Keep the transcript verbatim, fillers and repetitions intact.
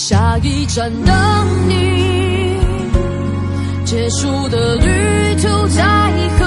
下一站等你，结束的旅途在。